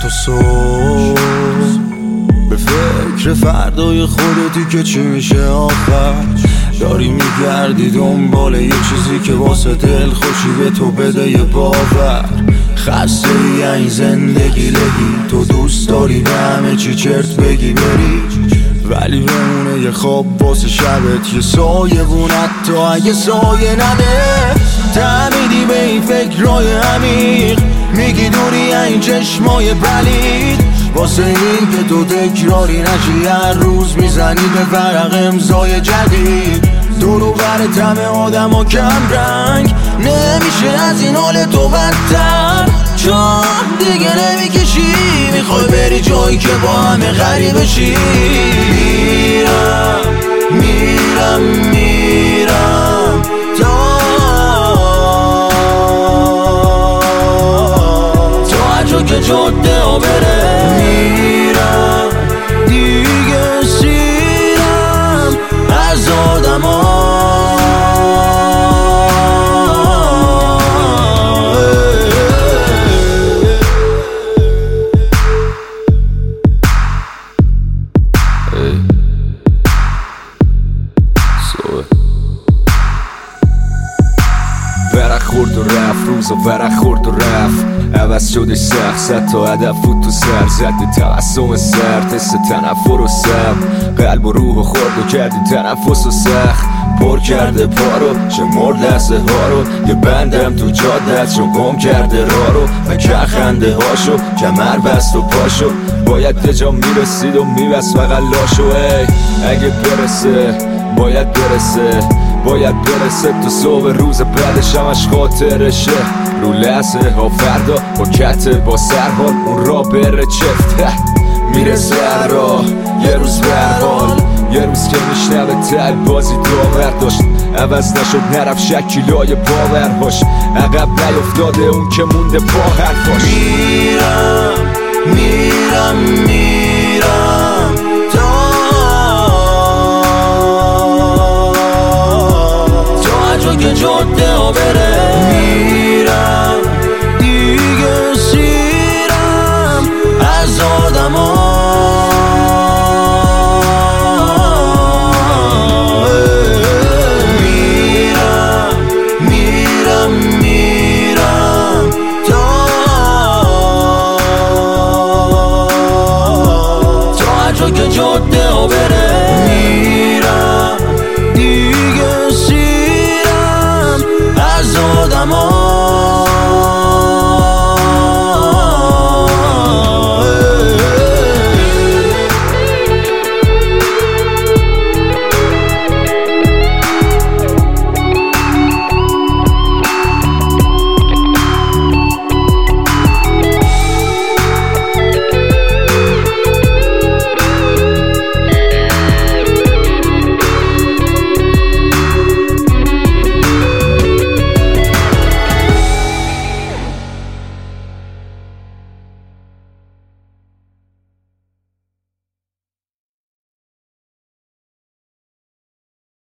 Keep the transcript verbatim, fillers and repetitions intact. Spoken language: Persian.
تو صبح به فکر فردای خودتی که چی میشه آخر. داری میگردی دنبال یه چیزی که واسه دل خوشی به تو بده یه باور. خسته ای این زندگی لگی، تو دوست داری به همه چی چرت بگی بری، ولی بمونه یه خواب واسه شبت، یه سایه بون حتی اگه سایه نده. تعمیدی به این فکرهای عمیق، میگی دوری این چشمای پلید، واسه این که تو تکراری نشی هر روز میزنی به ورق امضای جدید. دور و برت همه آدم ها کم رنگ، نمیشه از این حال تو بدتر، چون دیگه نمیکشی میخوای بری جایی که با همه غریبه شی. میرم میرم میرم تا تا هر جا که جاده ها بره. میرم دیگه سیرم از آدم ها. ورق خورد و رفت روز و ورق خورد و رفت، عوض شده سخت زد تا هدف تو سر زد تبسم سرد، حس تنفر و سر قلب و روح و خورد و کردی تنفس و سخت، پر کرده پارو چه مرد لحظه ها رو، یه بندم تو جادت چون گم کرده راه رو، و که خنده هاشو کمر بست و پاشو، باید به جا میرسید و میبست فقط لاشو. ای اگه برسه باید برسه باید برسه تو صبح روز بعدش همش خاطرشه، رو لحظه ها فردا با کت با سرحال اون را بره چفت میرسه هر راه یه روز به هر حال، یه روز که میشنوه تل بازی داور داشت، عوض نشد نرفت شکیلای باورهاش، عقب نیفتاده اون که مونده با حرفاش. میرم میرم میرم